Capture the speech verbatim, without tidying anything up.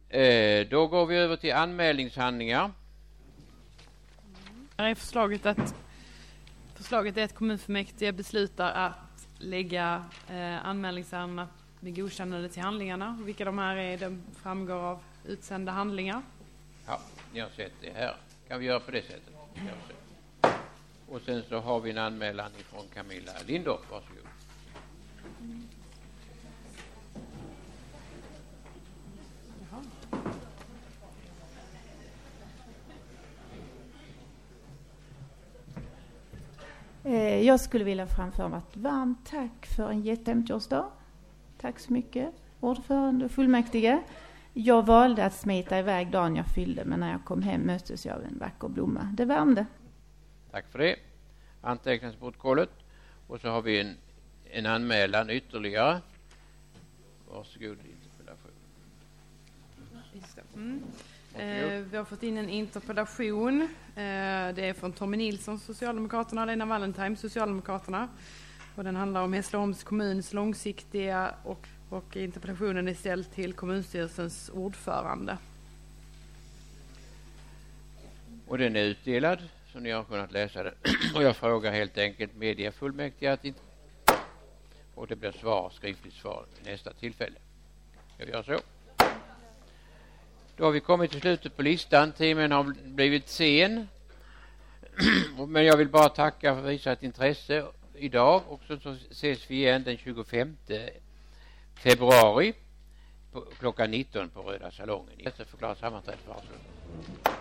Eh, då går vi över till anmälningshandlingar. Här är förslaget att förslaget är att kommunfullmäktige beslutar att lägga eh, anmälningsärendena med godkännande till handlingarna. Och vilka de här är, de framgår av utsända handlingar. Ja, ni har sett det här. Kan vi göra på det sättet? Och sen så har vi en anmälan från Camilla Lindorff. Varsågod. Jag skulle vilja framföra ett varmt tack för en jättehemtårsdag. Tack så mycket, ordförande och fullmäktige. Jag valde att smita iväg dagen jag fyllde, men när jag kom hem möttes jag av en vacker blomma. Det värmde. Tack för det. Antecknas på protokollet. Och så har vi en, en anmälan ytterligare. Varsågod, interpellation. Just det. Mm. Eh, vi har fått in en interpellation. Eh, det är från Tommy Nilsson, Socialdemokraterna, och Lena Wallentheim, Socialdemokraterna. Och den handlar om Hässleholms kommuns långsiktiga och, och interpellationen är ställd till kommunstyrelsens ordförande. Och den är utdelad, så ni har kunnat läsa den. Och jag frågar helt enkelt mediefullmäktige att inte... Och det blir svar, skriftligt svar vid nästa tillfälle. Jag gör så. Då har vi kommit till slutet på listan. Timmen har blivit sen. Men jag vill bara tacka för visat intresse idag. Och så ses vi igen den tjugofemte februari på klockan nitton på Röda salongen. Jag ska förklara sammanträdet för avslut.